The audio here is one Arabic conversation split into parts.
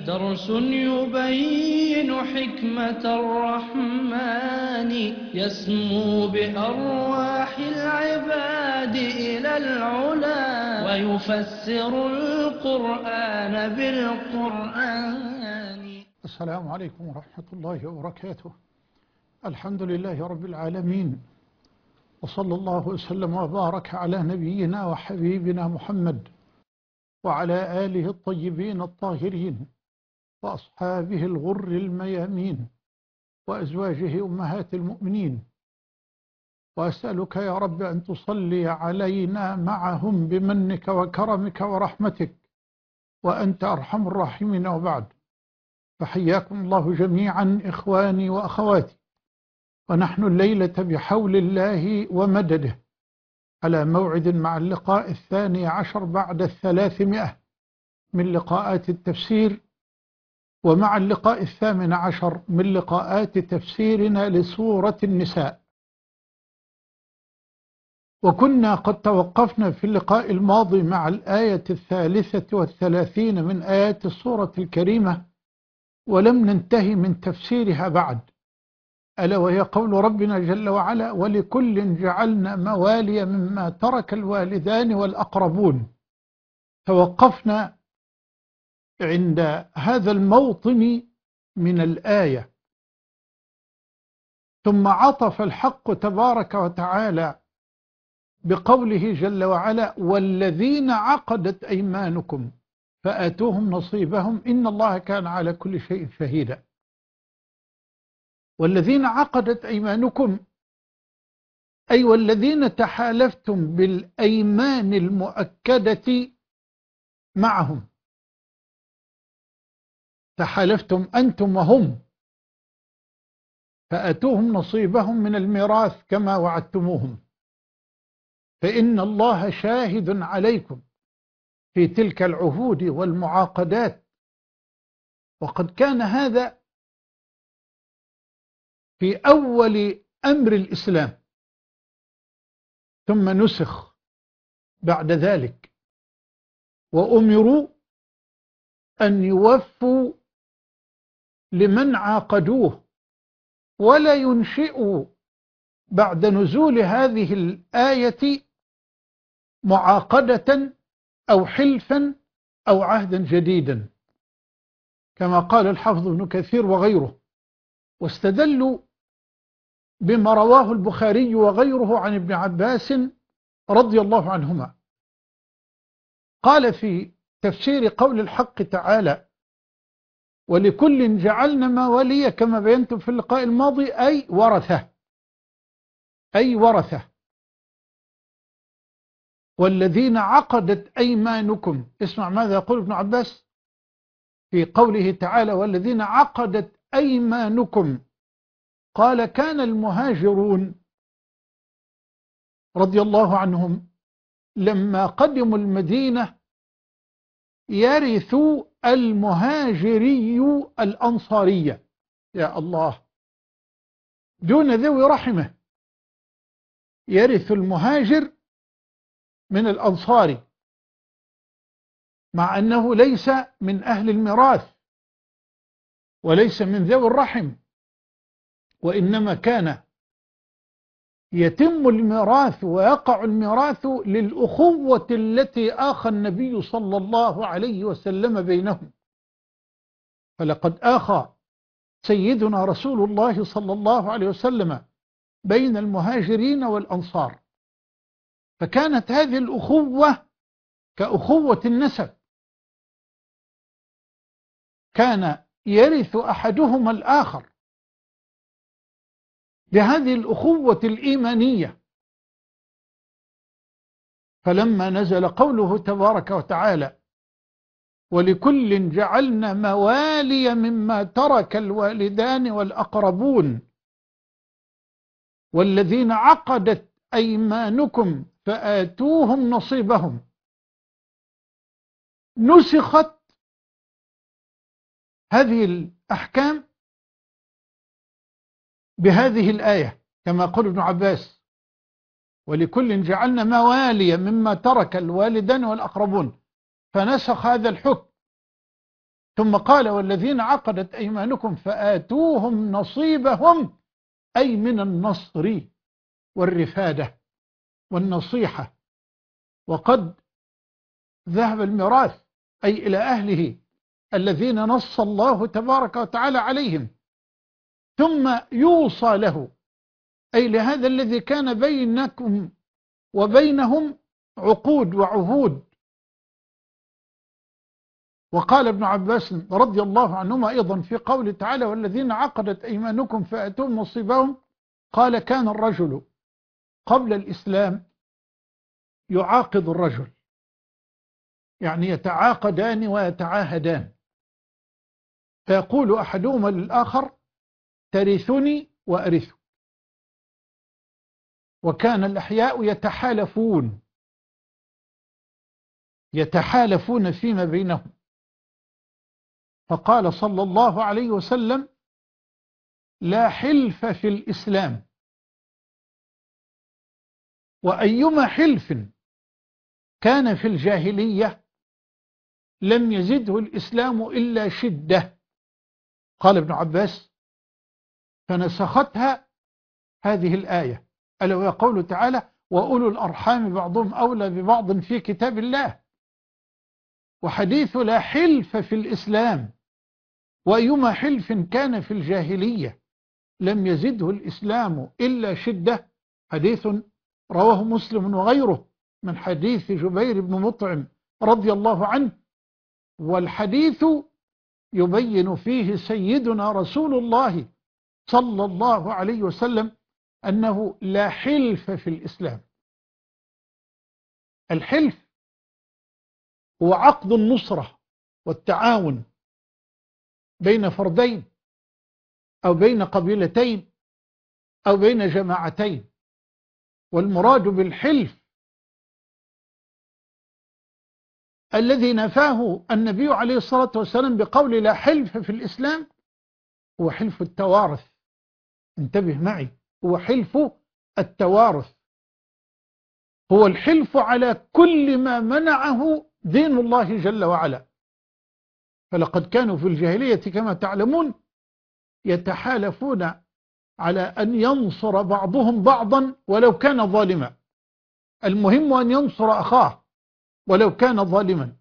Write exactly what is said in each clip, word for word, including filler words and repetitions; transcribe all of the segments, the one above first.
درس يبين حكمة الرحمن يسمو بأرواح العباد إلى العلا ويفسر القرآن بالقرآن. السلام عليكم ورحمة الله وبركاته. الحمد لله رب العالمين، وصلى الله وسلم وبارك على نبينا وحبيبنا محمد وعلى آله الطيبين الطاهرين وأصحابه الغر الميامين وأزواجه أمهات المؤمنين، وأسألك يا رب أن تصلي علينا معهم بمنك وكرمك ورحمتك وأنت أرحم الراحمين. وبعد، فحياكم الله جميعا إخواني وأخواتي، ونحن الليلة بحول الله ومدده على موعد مع اللقاء الثاني عشر بعد الثلاثمائة من لقاءات التفسير، ومع اللقاء الثامن عشر من لقاءات تفسيرنا لسورة النساء. وكنا قد توقفنا في اللقاء الماضي مع الآية الثالثة والثلاثين من آيات السورة الكريمة، ولم ننتهي من تفسيرها بعد، ألا وهي قول ربنا جل وعلا: ولكل جعلنا موالي مما ترك الوالدان والأقربون. توقفنا عند هذا الموطن من الآية، ثم عطف الحق تبارك وتعالى بقوله جل وعلا: والذين عقدت أيمانكم فآتوهم نصيبهم إن الله كان على كل شيء شهيدا. والذين عقدت أيمانكم أي والذين تحالفتم بالأيمان المؤكدة معهم، تحالفتم أنتم وهم، فآتوهم نصيبهم من الميراث كما وعدتموهم، فإن الله شاهد عليكم في تلك العهود والمعاقدات. وقد كان هذا في أول أمر الإسلام، ثم نسخ بعد ذلك، وأمروا أن يوفوا لمن عاقدوه، ولا ينشئوا بعد نزول هذه الآية معاقدة أو حلفا أو عهدا جديدا، كما قال الحافظ ابن كثير وغيره. واستدلوا بما رواه البخاري وغيره عن ابن عباس رضي الله عنهما، قال في تفسير قول الحق تعالى: ولكل جعلنا موالي، كما بينتم في اللقاء الماضي، أي ورثة، أي ورثة. والذين عقدت أيمانكم، اسمع ماذا يقول ابن عباس في قوله تعالى: والذين عقدت أيمانكم. قال: كان المهاجرون رضي الله عنهم لما قدموا المدينة يرثوا المهاجري الأنصارية، يا الله، دون ذوي رحمه، يرث المهاجر من الأنصاري، مع أنه ليس من أهل الميراث وليس من ذوي الرحم، وإنما كان يتم الميراث ويقع الميراث للأخوة التي آخى النبي صلى الله عليه وسلم بينهم. فلقد آخى سيدنا رسول الله صلى الله عليه وسلم بين المهاجرين والأنصار، فكانت هذه الأخوة كأخوة النسب، كان يرث أحدهما الآخر بهذه الأخوة الإيمانية. فلما نزل قوله تبارك وتعالى: ولكل جعلنا موالي مما ترك الوالدان والأقربون والذين عقدت أيمانكم فآتوهم نصيبهم، نسخت هذه الأحكام بهذه الآية، كما قال ابن عباس: ولكل جعلنا موالي مما ترك الوالدان والأقربون، فنسخ هذا الحكم ثم قال والذين عقدت أيمانكم فآتوهم نصيبهم، أي من النصر والرفادة والنصيحة. وقد ذهب الميراث أي إلى أهله الذين نص الله تبارك وتعالى عليهم، ثم يوصى له أي لهذا الذي كان بينكم وبينهم عقود وعهود. وقال ابن عباس رضي الله عنهما أيضا في قوله تعالى والذين عقدت أيمانكم فآتوهم نصيبهم، قال كان الرجل قبل الإسلام يعاقد الرجل، يعني يتعاقدان ويتعاهدان، فيقول أحدهما للآخر ترثني وأرثك. وكان الأحياء يتحالفون يتحالفون فيما بينهم. فقال صلى الله عليه وسلم لا حلف في الإسلام، وأيما حلف كان في الجاهلية لم يزده الإسلام إلا شدة. قال ابن عباس فنسختها هذه الآية ألا وهي قوله تعالى وأولو الأرحام بعضهم أولى ببعض في كتاب الله. وحديث لا حلف في الإسلام وأيما حلف كان في الجاهلية لم يزده الإسلام إلا شدة، حديث رواه مسلم وغيره من حديث جبير بن مطعم رضي الله عنه. والحديث يبين فيه سيدنا رسول الله صلى الله عليه وسلم أنه لا حلف في الإسلام. الحلف هو عقد النصرة والتعاون بين فردين أو بين قبيلتين أو بين جماعتين. والمراد بالحلف الذي نفاه النبي عليه الصلاة والسلام بقول لا حلف في الإسلام هو حلف التوارث. انتبه معي، هو حلف التوارث، هو الحلف على كل ما منعه دين الله جل وعلا. فلقد كانوا في الجاهلية كما تعلمون يتحالفون على أن ينصر بعضهم بعضا ولو كان ظالما، المهم أن ينصر أخاه ولو كان ظالما،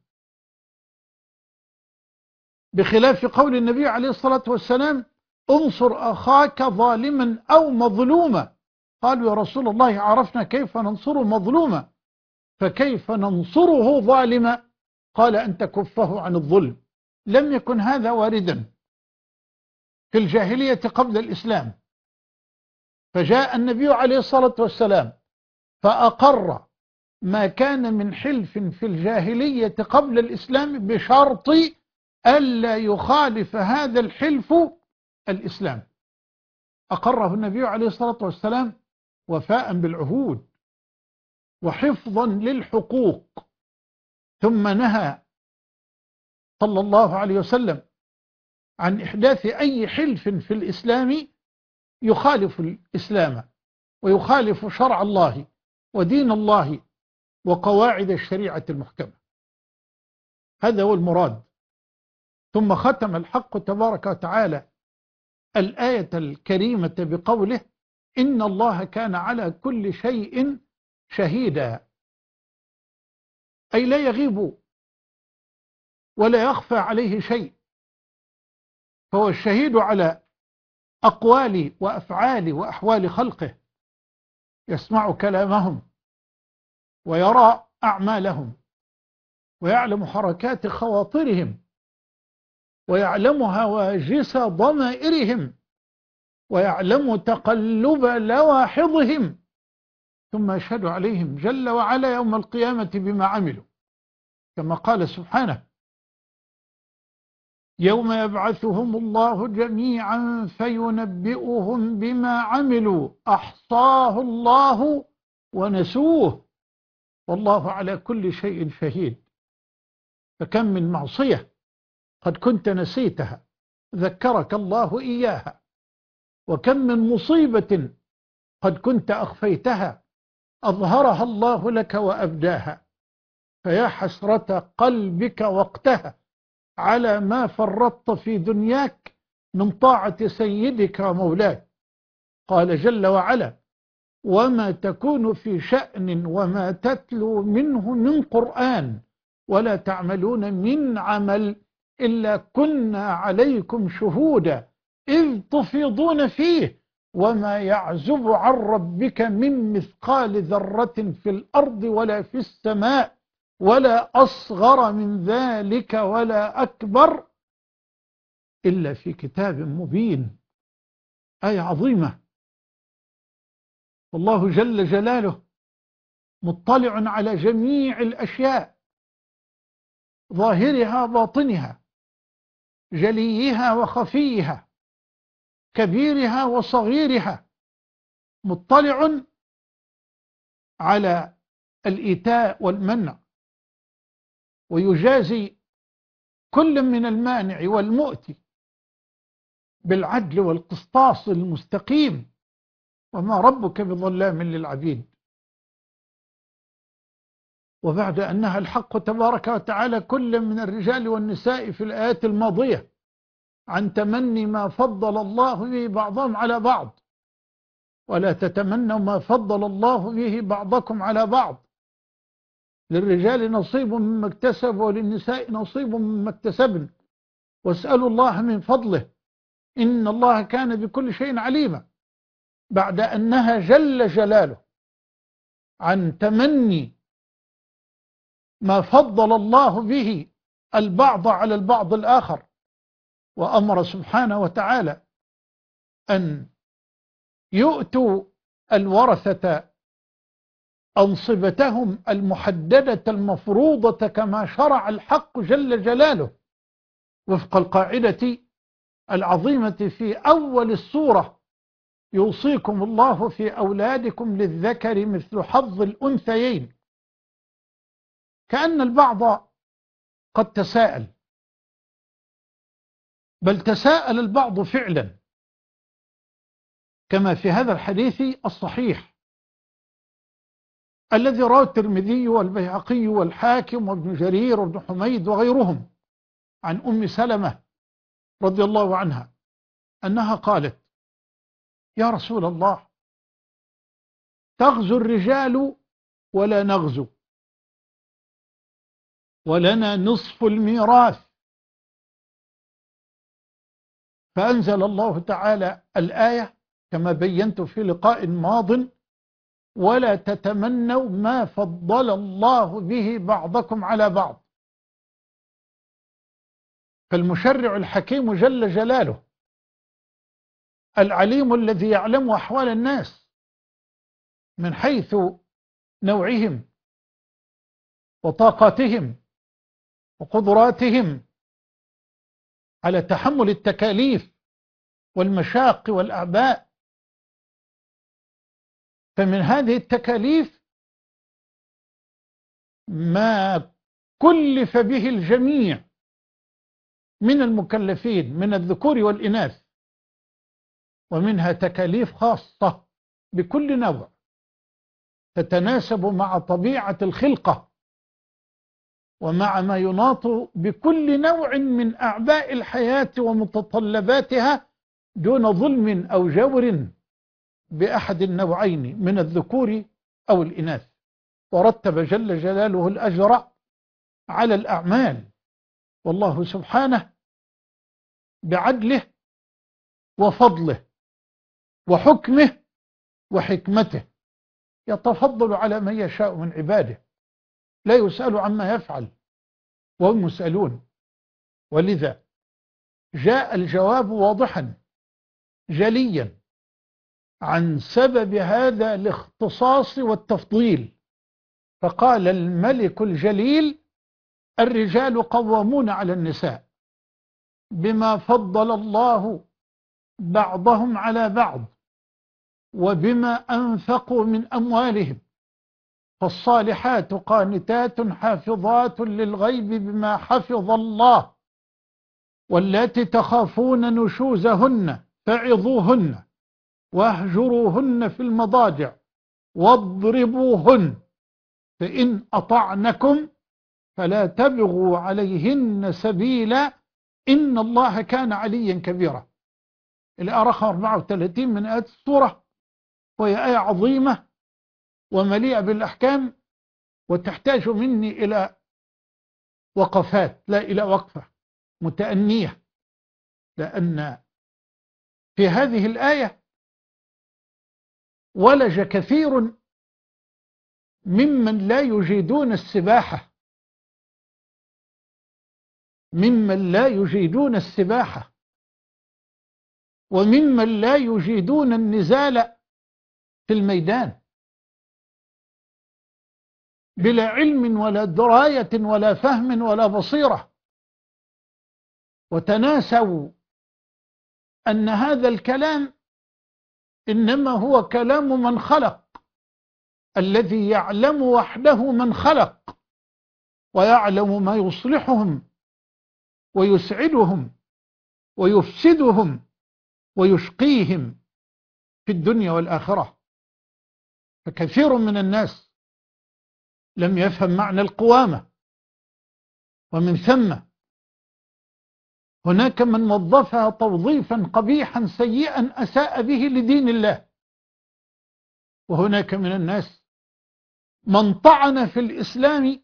بخلاف قول النبي عليه الصلاة والسلام انصر أخاك ظالما أو مظلوما. قالوا يا رسول الله عرفنا كيف ننصر مظلوما فكيف ننصره ظالما؟ قال أن تكفه عن الظلم. لم يكن هذا واردا في الجاهلية قبل الإسلام، فجاء النبي عليه الصلاة والسلام فأقر ما كان من حلف في الجاهلية قبل الإسلام بشرط ألا يخالف هذا الحلف الإسلام. أقره النبي عليه الصلاة والسلام وفاء بالعهود وحفظا للحقوق، ثم نهى صلى الله عليه وسلم عن إحداث أي حلف في الإسلام يخالف الإسلام ويخالف شرع الله ودين الله وقواعد الشريعة المحكمة. هذا هو المراد. ثم ختم الحق تبارك وتعالى الآية الكريمة بقوله إن الله كان على كل شيء شهيدا، أي لا يغيب ولا يخفى عليه شيء، فهو الشهيد على أقوال وأفعال وأحوال خلقه، يسمع كلامهم ويرى أعمالهم ويعلم حركات خواطرهم ويعلم هواجس ضمائرهم ويعلم تقلب لواحظهم، ثم يشهد عليهم جل وعلا يوم القيامة بما عملوا، كما قال سبحانه يوم يبعثهم الله جميعا فينبئهم بما عملوا أحصاه الله ونسوه والله على كل شيء شهيد. فكم من معصية قد كنت نسيتها ذكرك الله إياها، وكم من مصيبة قد كنت أخفيتها أظهرها الله لك وأبداها، فيا حسرة قلبك وقتها على ما فرطت في دنياك من طاعة سيدك ومولاك. قال جل وعلا: وما تكون في شأن وما تتلو منه من قرآن ولا تعملون من عمل إلا كنا عليكم شهودا إذ تفيضون فيه وما يعزب عن ربك من مثقال ذرة في الأرض ولا في السماء ولا أصغر من ذلك ولا أكبر إلا في كتاب مبين. آية عظيمة. والله جل جلاله مطلع على جميع الأشياء، ظاهرها باطنها، جليها وخفيها، كبيرها وصغيرها، مطلع على الإيتاء والمنع، ويجازي كل من المانع والمؤتي بالعدل والقسطاس المستقيم، وما ربك بظلام للعبيد. وبعد أن نهى الحق تبارك وتعالى كل من الرجال والنساء في الآيات الماضية عن تمني ما فضل الله به بعضهم على بعض، ولا تتمنوا ما فضل الله به بعضكم على بعض، للرجال نصيب مما اكتسبوا وللنساء نصيب مما اكتسبن، واسألوا الله من فضله إن الله كان بكل شيء عليما. بعد أن نهى جل جلاله عن تمني ما فضل الله به البعض على البعض الآخر، وأمر سبحانه وتعالى أن يؤتوا الورثة أنصبتهم المحددة المفروضة كما شرع الحق جل جلاله وفق القاعدة العظيمة في أول السورة: يوصيكم الله في أولادكم للذكر مثل حظ الأنثيين. كأن البعض قد تساءل، بل تساءل البعض فعلا، كما في هذا الحديث الصحيح الذي رواه الترمذي والبيهقي والحاكم وابن جرير وابن حميد وغيرهم عن أم سلمة رضي الله عنها أنها قالت: يا رسول الله، تغزو الرجال ولا نغزو، ولنا نصف الميراث. فأنزل الله تعالى الآية كما بينت في لقاء ماض: ولا تتمنوا ما فضل الله به بعضكم على بعض. فالمشرع الحكيم جل جلاله العليم الذي يعلم أحوال الناس من حيث نوعهم وطاقاتهم وقدراتهم على تحمل التكاليف والمشاق والأعباء. فمن هذه التكاليف ما كلف به الجميع من المكلفين من الذكور والإناث، ومنها تكاليف خاصة بكل نوع تتناسب مع طبيعة الخلقة ومع ما يناط بكل نوع من أعباء الحياة ومتطلباتها دون ظلم أو جور بأحد النوعين من الذكور أو الإناث. ورتب جل جلاله الأجر على الأعمال، والله سبحانه بعدله وفضله وحكمه وحكمته يتفضل على من يشاء من عباده، لا يسأل عما يفعل وهم يسألون. ولذا جاء الجواب واضحا جليا عن سبب هذا الاختصاص والتفضيل، فقال الملك الجليل: الرجال قوامون على النساء بما فضل الله بعضهم على بعض وبما أنفقوا من أموالهم، فالصالحات قانتات حافظات للغيب بما حفظ الله، واللاتي تخافون نشوزهن فعظوهن واهجروهن في المضاجع واضربوهن، فإن أطعنكم فلا تبغوا عليهن سبيلا إن الله كان عليا كبيرا. الآية رقم أربعة وثلاثين من آيات السورة، وهي آية عظيمة ومليئة بالأحكام، وتحتاج مني إلى وقفات لا إلى وقفة متأنية، لأن في هذه الآية ولج كثير ممن لا يجيدون السباحة ممن لا يجيدون السباحة وممن لا يجيدون النزال في الميدان بلا علم ولا دراية ولا فهم ولا بصيرة، وتناسوا أن هذا الكلام إنما هو كلام من خلق، الذي يعلم وحده من خلق، ويعلم ما يصلحهم ويسعدهم ويفسدهم ويشقيهم في الدنيا والآخرة. فكثير من الناس لم يفهم معنى القوامة، ومن ثم هناك من وظفها توظيفا قبيحا سيئا أساء به لدين الله، وهناك من الناس من طعن في الإسلام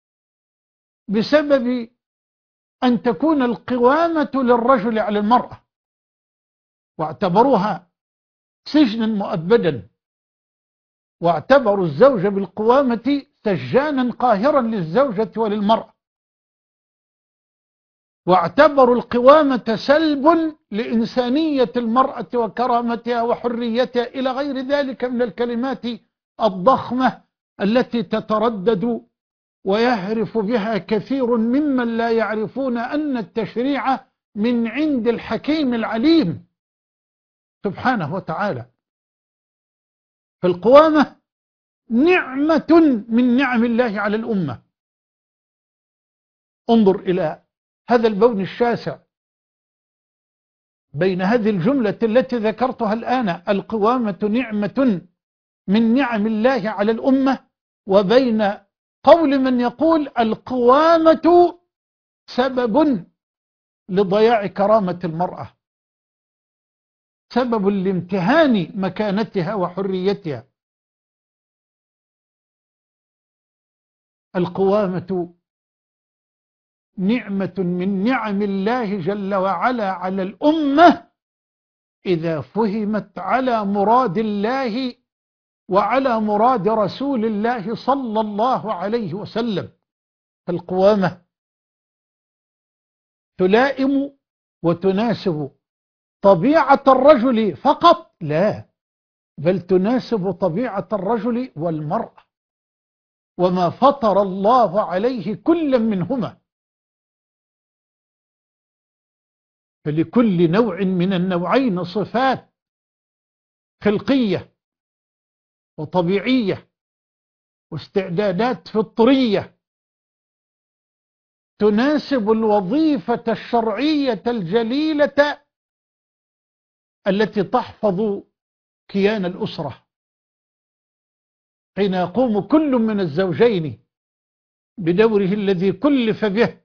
بسبب أن تكون القوامة للرجل على المرأة، واعتبروها سجنا مؤبدا، واعتبروا الزوج بالقوامة سجانا قاهرا للزوجة وللمرأة، واعتبروا القوامة سلب لإنسانية المرأة وكرامتها وحريتها إلى غير ذلك من الكلمات الضخمة التي تتردد ويهرف بها كثير ممن لا يعرفون أن التشريع من عند الحكيم العليم سبحانه وتعالى. فالقوامة نعمة من نعم الله على الأمة. انظر إلى هذا البون الشاسع بين هذه الجملة التي ذكرتها الآن، القوامة نعمة من نعم الله على الأمة، وبين قول من يقول القوامة سبب لضياع كرامة المرأة، سبب لامتهان مكانتها وحريتها. القوامة نعمة من نعم الله جل وعلا على الأمة إذا فهمت على مراد الله وعلى مراد رسول الله صلى الله عليه وسلم. القوامة تلائم وتناسب طبيعة الرجل فقط؟ لا، بل تناسب طبيعة الرجل والمرأة وما فطر الله عليه كل منهما. فلكل نوع من النوعين صفات خلقية وطبيعية واستعدادات فطرية تناسب الوظيفة الشرعية الجليلة التي تحفظ كيان الأسرة، حين يقوم كل من الزوجين بدوره الذي كلف به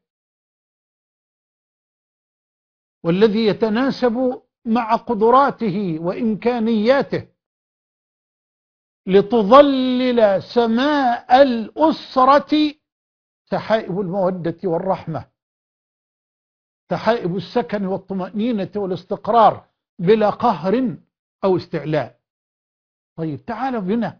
والذي يتناسب مع قدراته وإمكانياته لتظلل سماء الأسرة سحائب المودة والرحمة، سحائب السكن والطمأنينة والاستقرار بلا قهر أو استعلاء. طيب تعالوا بنا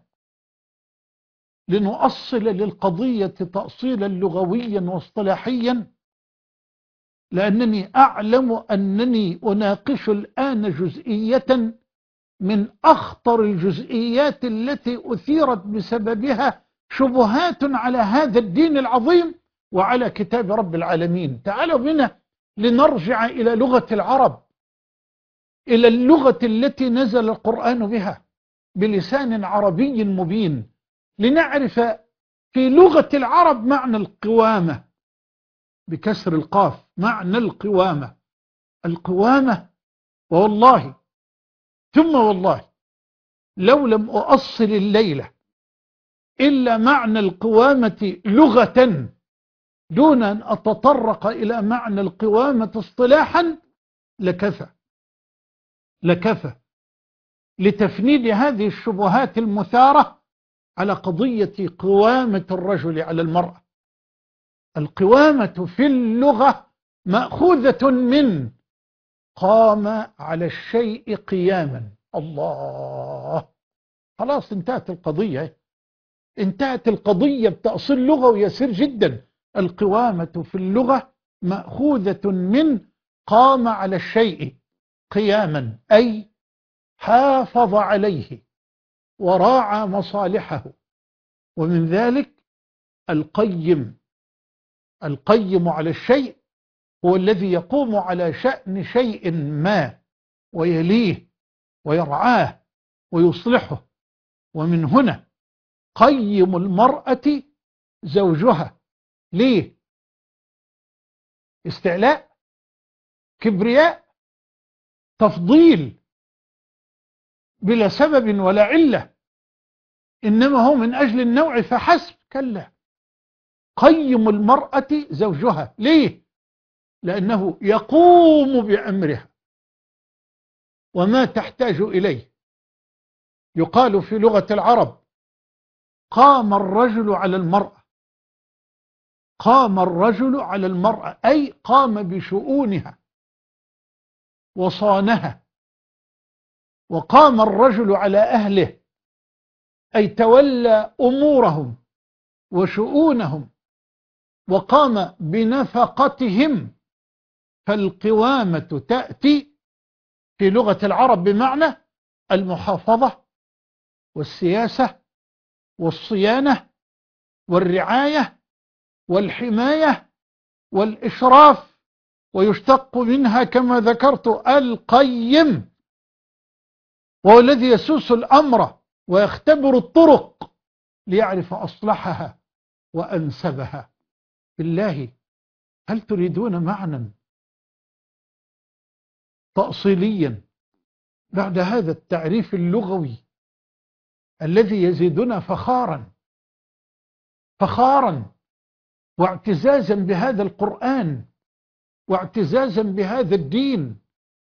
لنؤصل للقضية تأصيلا لغويا واصطلاحيا، لأنني أعلم أنني أناقش الآن جزئية من أخطر الجزئيات التي أثيرت بسببها شبهات على هذا الدين العظيم وعلى كتاب رب العالمين. تعالوا بنا لنرجع إلى لغة العرب، إلى اللغة التي نزل القرآن بها بلسان عربي مبين، لنعرف في لغة العرب معنى القوامة بكسر القاف، معنى القوامة. القوامة، والله ثم والله لو لم أؤصل الليلة إلا معنى القوامة لغة دون أن أتطرق إلى معنى القوامة اصطلاحا لكفى لكفى لتفنيد هذه الشبهات المثارة على قضية قوامة الرجل على المرأة. القوامة في اللغة مأخوذة من قام على الشيء قياما. الله، خلاص انتهت القضية، انتهت القضية بتأصيل لغوي يسير جدا. القوامة في اللغة مأخوذة من قام على الشيء قياما، أي حافظ عليه وراعى مصالحه. ومن ذلك القيم، القيم على الشيء هو الذي يقوم على شأن شيء ما ويليه ويرعاه ويصلحه. ومن هنا قيم المرأة زوجها. ليه؟ استعلاء، كبرياء، تفضيل بلا سبب ولا علة، إنما هو من أجل النوع فحسب. كلا، قيم المرأة زوجها. ليه؟ لأنه يقوم بأمرها وما تحتاج إليه. يقال في لغة العرب قام الرجل على المرأة. قام الرجل على المرأة أي قام بشؤونها وصانها. وقام الرجل على أهله أي تولى أمورهم وشؤونهم وقام بنفقتهم. فالقوامة تأتي في لغة العرب بمعنى المحافظة والسياسة والصيانة والرعاية والحماية والإشراف، ويشتق منها كما ذكرت القيم، وهو الذي يسوس الأمر ويختبر الطرق ليعرف أصلحها وأنسبها. بالله، هل تريدون معنى تأصيليا بعد هذا التعريف اللغوي الذي يزيدنا فخارا فخارا واعتزازا بهذا القرآن واعتزازا بهذا الدين؟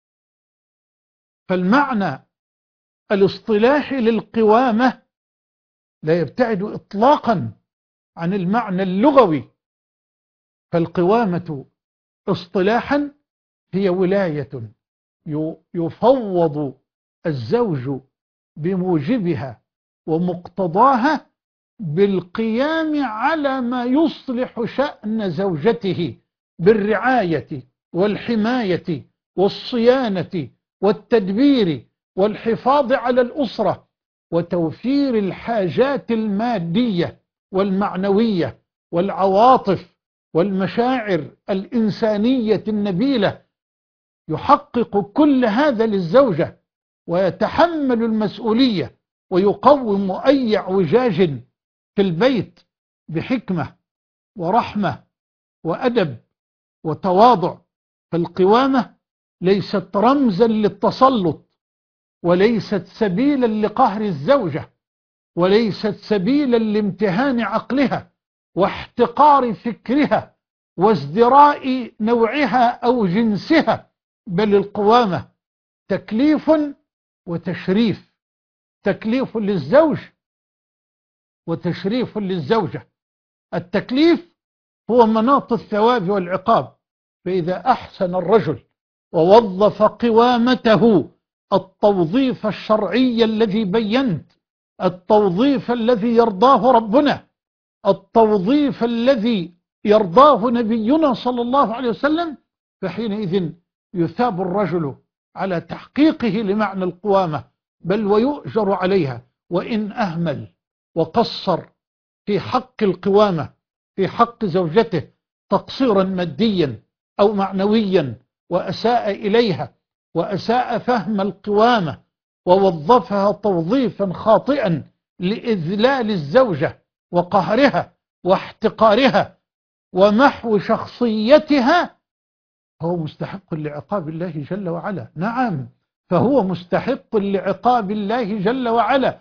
فالمعنى الاصطلاحي للقوامة لا يبتعد إطلاقا عن المعنى اللغوي. فالقوامة اصطلاحا هي ولاية يفوض الزوج بموجبها ومقتضاها بالقيام على ما يصلح شأن زوجته بالرعاية والحماية والصيانة والتدبير والحفاظ على الأسرة وتوفير الحاجات المادية والمعنوية والعواطف والمشاعر الإنسانية النبيلة. يحقق كل هذا للزوجة ويتحمل المسؤولية ويقوم أي اعوجاج في البيت بحكمة ورحمة وأدب وتواضع. فالقوامة ليست رمزا للتسلط، وليست سبيلا لقهر الزوجة، وليست سبيلا لامتهان عقلها واحتقار فكرها وازدراء نوعها أو جنسها. بل القوامة تكليف وتشريف، تكليف للزوج وتشريف للزوجة. التكليف هو مناط الثواب والعقاب، فإذا أحسن الرجل ووظف قوامته التوظيف الشرعي الذي بينت، التوظيف الذي يرضاه ربنا، التوظيف الذي يرضاه نبينا صلى الله عليه وسلم، فحينئذ يثاب الرجل على تحقيقه لمعنى القوامة، بل ويؤجر عليها. وإن أهمل وقصر في حق القوامة في حق زوجته تقصيرا ماديا أو معنويا وأساء إليها وأساء فهم القوامة ووظفها توظيفا خاطئا لإذلال الزوجة وقهرها واحتقارها ومحو شخصيتها، هو مستحق لعقاب الله جل وعلا. نعم، فهو مستحق لعقاب الله جل وعلا.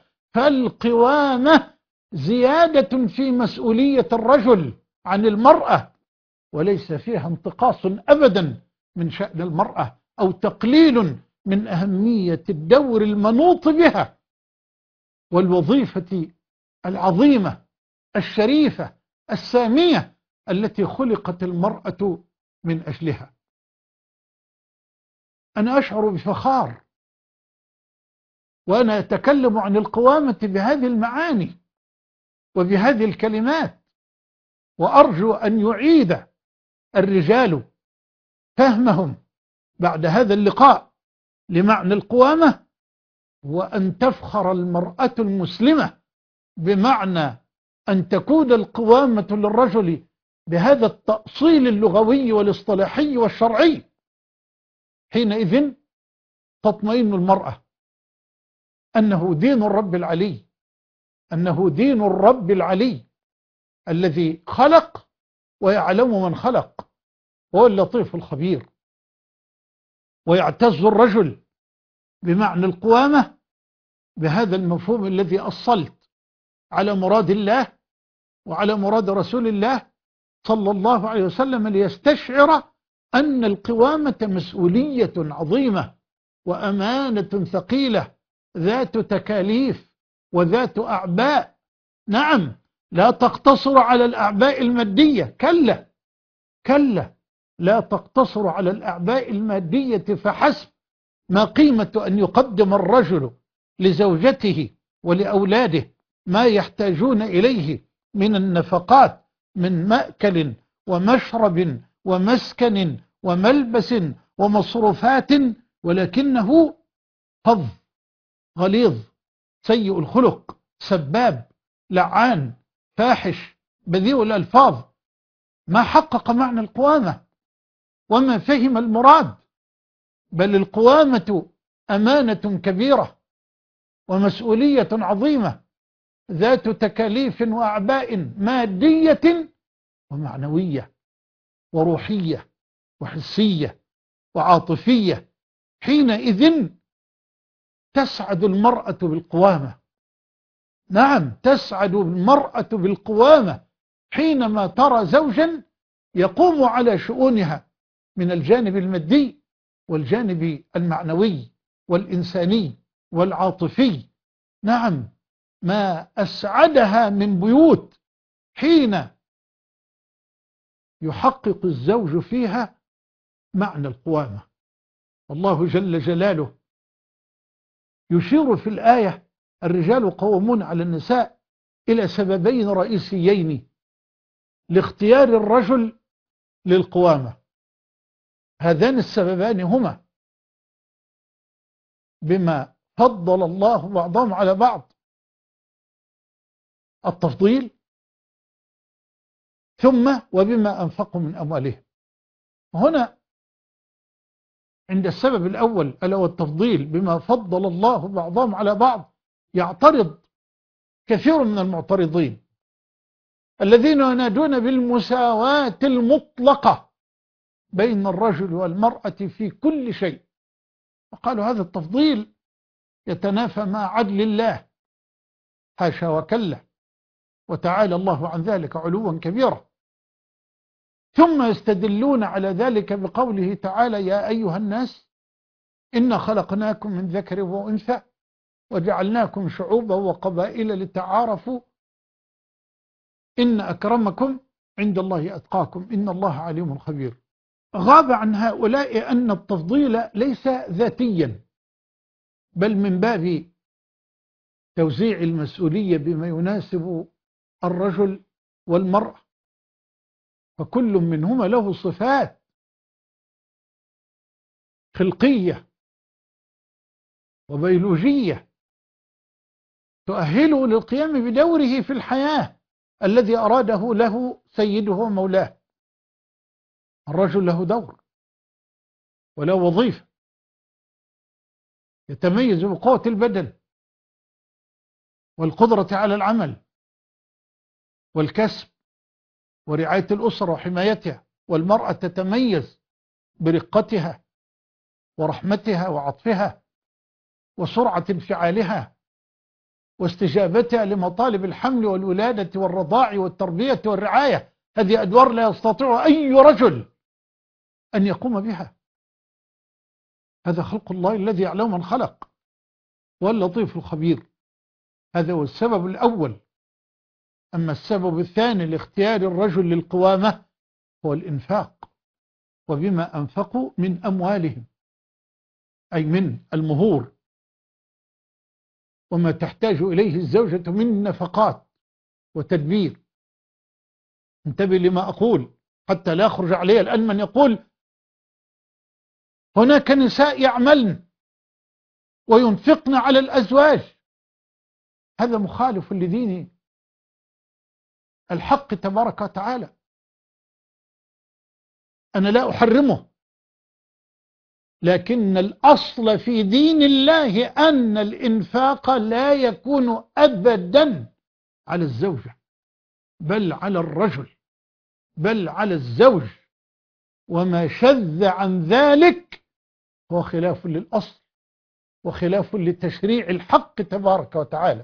فالقوامة زيادة في مسؤولية الرجل عن المرأة، وليس فيها انتقاص أبدا من شأن المرأة أو تقليل من أهمية الدور المنوط بها والوظيفة العظيمة الشريفة السامية التي خلقت المرأة من أجلها. أنا أشعر بفخار وأنا أتكلم عن القوامة بهذه المعاني وبهذه الكلمات، وأرجو أن يعيد الرجال فهمهم بعد هذا اللقاء لمعنى القوامة، وأن تفخر المرأة المسلمة بمعنى أن تكون القوامة للرجل بهذا التأصيل اللغوي والاصطلاحي والشرعي. حينئذ تطمئن المرأة أنه دين الرب العلي، أنه دين الرب العلي الذي خلق ويعلم من خلق وهو اللطيف الخبير. ويعتز الرجل بمعنى القوامة بهذا المفهوم الذي أصلت على مراد الله وعلى مراد رسول الله صلى الله عليه وسلم ليستشعر أن القوامة مسؤولية عظيمة وأمانة ثقيلة ذات تكاليف وذات أعباء. نعم، لا تقتصر على الأعباء المادية، كلا كلا لا تقتصر على الأعباء المادية فحسب، ما قيمة أن يقدم الرجل لزوجته ولأولاده ما يحتاجون إليه من النفقات، من مأكل ومشرب ومسكن وملبس ومصروفات، ولكنه فظ غليظ سيء الخلق سباب لعان فاحش بذيء الألفاظ، ما حقق معنى القوامة وما فهم المراد. بل القوامة أمانة كبيرة ومسؤولية عظيمة ذات تكاليف وأعباء مادية ومعنوية وروحية وحسية وعاطفية. حينئذ تسعد المرأة بالقوامة. نعم، تسعد المرأة بالقوامة حينما ترى زوجا يقوم على شؤونها من الجانب المادي والجانب المعنوي والإنساني والعاطفي. نعم، ما أسعدها من بيوت حين يحقق الزوج فيها معنى القوامة. الله جل جلاله يشير في الآية الرجال قوامون على النساء إلى سببين رئيسيين لاختيار الرجل للقوامة. هذان السببان هما بما فضل الله بعضهم على بعض، التفضيل، ثم وبما أنفقوا من أموالهم. هنا عند السبب الأول ألا والتفضيل بما فضل الله بعضهم على بعض يعترض كثير من المعترضين الذين ينادون بالمساواة المطلقة بين الرجل والمرأة في كل شيء، وقالوا هذا التفضيل يتنافى مع عدل الله، حاشا وكلا، وتعالى الله عن ذلك علوا كبيرا. ثم يستدلون على ذلك بقوله تعالى يا أيها الناس إنا خلقناكم من ذكر وأنثى وجعلناكم شعوبا وقبائل لتعارفوا إن أكرمكم عند الله أتقاكم إن الله عليم خبير. غاب عن هؤلاء أن التفضيل ليس ذاتيا، بل من باب توزيع المسؤولية بما يناسب الرجل والمرأة، فكل منهما له صفات خلقية وبيولوجية تؤهله للقيام بدوره في الحياة الذي أراده له سيده ومولاه. الرجل له دور وله وظيفة، يتميز بقوة البدن والقدرة على العمل والكسب ورعاية الأسرة وحمايتها، والمرأة تتميز برقتها ورحمتها وعطفها وسرعة انفعالها واستجابتها لمطالب الحمل والولادة والرضاع والتربية والرعاية. هذه أدوار لا يستطيع أي رجل أن يقوم بها. هذا خلق الله الذي يعلم من خلق واللطيف الخبير. هذا هو السبب الأول. أما السبب الثاني لاختيار الرجل للقوامة هو الإنفاق، وبما أنفقوا من أموالهم، أي من المهور وما تحتاج إليه الزوجة من نفقات وتدبير. انتبه لما أقول حتى لا يخرج علي الآن من يقول هناك نساء يعملن وينفقن على الأزواج. هذا مخالف لدين الحق تبارك وتعالى. أنا لا أحرمه، لكن الأصل في دين الله أن الإنفاق لا يكون أبدا على الزوجة، بل على الرجل، بل على الزوج. وما شذ عن ذلك هو خلاف للأصل وخلاف لتشريع الحق تبارك وتعالى.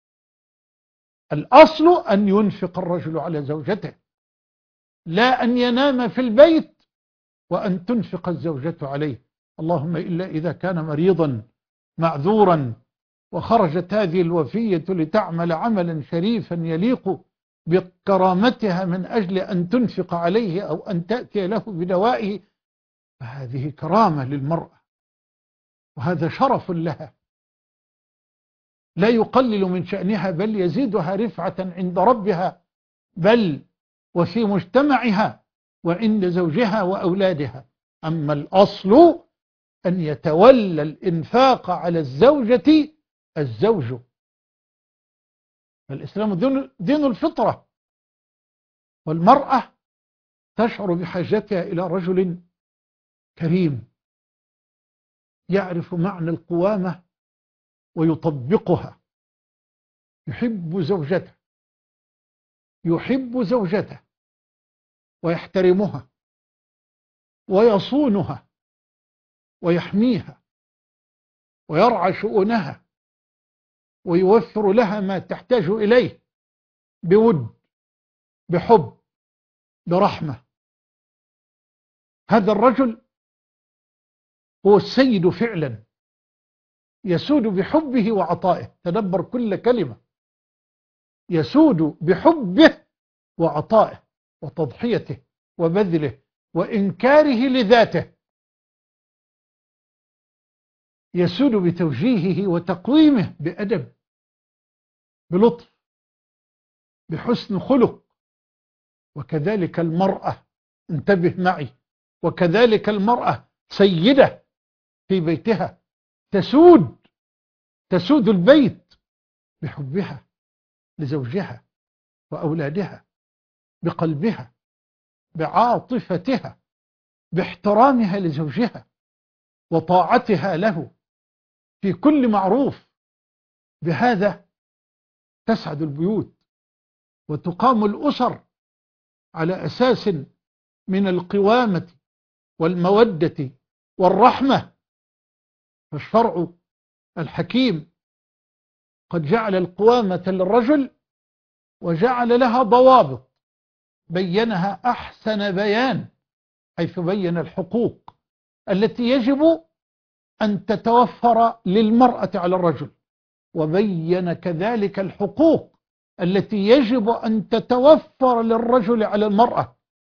الأصل أن ينفق الرجل على زوجته، لا أن ينام في البيت وأن تنفق الزوجة عليه، اللهم إلا إذا كان مريضا معذورا وخرجت هذه الوفية لتعمل عملا شريفا يليق بكرامتها من أجل أن تنفق عليه أو أن تأتي له بدوائه، فهذه كرامة للمرأة وهذا شرف لها لا يقلل من شأنها، بل يزيدها رفعة عند ربها، بل وفي مجتمعها وعند زوجها وأولادها. أما الأصل أن يتولى الإنفاق على الزوجة الزوج. الإسلام دين الفطرة، والمرأة تشعر بحاجتها إلى رجل كريم يعرف معنى القوامة ويطبقها، يحب زوجته يحب زوجته ويحترمها ويصونها ويحميها ويرعى شؤونها ويوفر لها ما تحتاج إليه بود، بحب، برحمة. هذا الرجل هو السيد فعلا، يسود بحبه وعطائه. تدبر كل كلمة، يسود بحبه وعطائه وتضحيته وبذله وإنكاره لذاته، يسود بتوجيهه وتقويمه بأدب، بلطف، بحسن خلق. وكذلك المرأة، انتبه معي، وكذلك المرأة سيدة في بيتها، تسود تسود البيت بحبها لزوجها وأولادها، بقلبها، بعاطفتها، باحترامها لزوجها وطاعتها له في كل معروف. بهذا تسعد البيوت وتقام الأسر على أساس من القوامة والمودة والرحمة. فالشرع الحكيم قد جعل القوامة للرجل وجعل لها ضوابط بينها أحسن بيان، حيث بين الحقوق التي يجب أن تتوفر للمرأة على الرجل، وبين كذلك الحقوق التي يجب أن تتوفر للرجل على المرأة.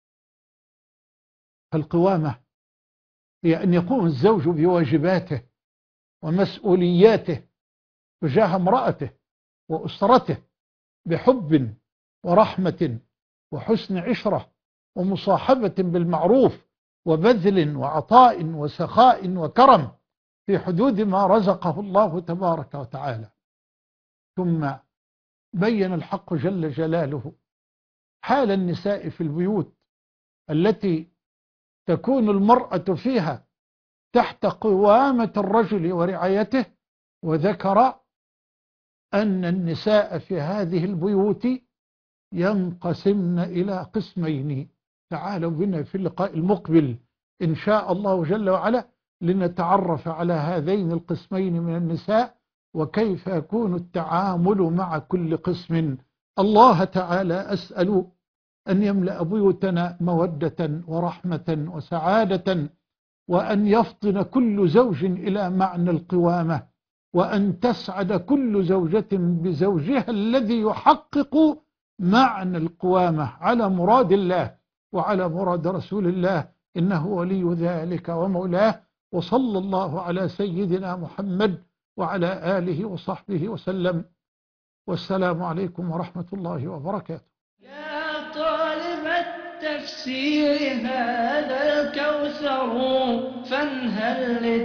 فالقوامة هي أن يقوم الزوج بواجباته ومسؤولياته تجاه امرأته وأسرته بحب ورحمة وحسن عشرة ومصاحبة بالمعروف وبذل وعطاء وسخاء وكرم في حدود ما رزقه الله تبارك وتعالى. ثم بين الحق جل جلاله حال النساء في البيوت التي تكون المرأة فيها تحت قوامة الرجل ورعايته، وذكر أن النساء في هذه البيوت ينقسمن إلى قسمين. تعالوا بنا في اللقاء المقبل إن شاء الله جل وعلا لنتعرف على هذين القسمين من النساء وكيف يكون التعامل مع كل قسم. الله تعالى أسأل أن يملأ بيوتنا مودة ورحمة وسعادة، وأن يفطن كل زوج إلى معنى القوامة، وأن تسعد كل زوجة بزوجها الذي يحقق معنى القوامة على مراد الله وعلى مراد رسول الله، إنه ولي ذلك ومولاه. وصلى الله على سيدنا محمد وعلى آله وصحبه وسلم، والسلام عليكم ورحمة الله وبركاته. يا طالب التفسير هذا الكوثر فانهل